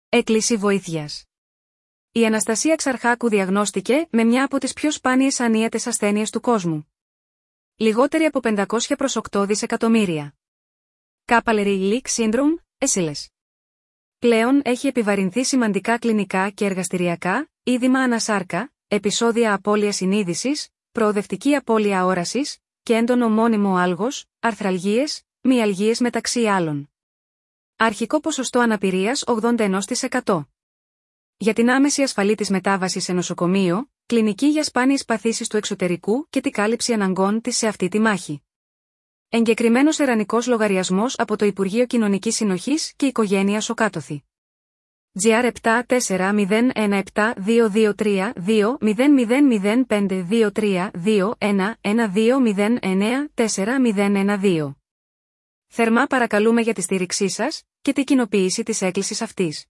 Έκκληση βοήθειας. Η Αναστασία Ξαρχάκου διαγνώστηκε με μια από τις πιο σπάνιες ανίατες ασθένειες του κόσμου. Λιγότεροι από 500 προς 8 δισεκατομμύρια. Kaplan-Leak Syndrome, SLS. Πλέον έχει επιβαρυνθεί σημαντικά κλινικά και εργαστηριακά, είδημα ανασάρκα, επεισόδια απώλειας συνείδησης, προοδευτική απώλεια όρασης και έντονο μόνιμο άλγος, αρθραλγίες, μυαλγίες μεταξύ άλλων. Αρχικό ποσοστό αναπηρίας 81%. Για την άμεση ασφαλή της μετάβαση σε νοσοκομείο, κλινική για σπάνιες παθήσεις του εξωτερικού και την κάλυψη αναγκών της σε αυτή τη μάχη. Εγκεκριμένος ερανικός λογαριασμός από το Υπουργείο Κοινωνικής Συνοχής και Οικογένειας Οκάτωθη. GR7-20232-2005232-1-1209-4012. Θερμά παρακαλούμε για τη στήριξή σας και την κοινοποίηση της έκκλησης αυτής.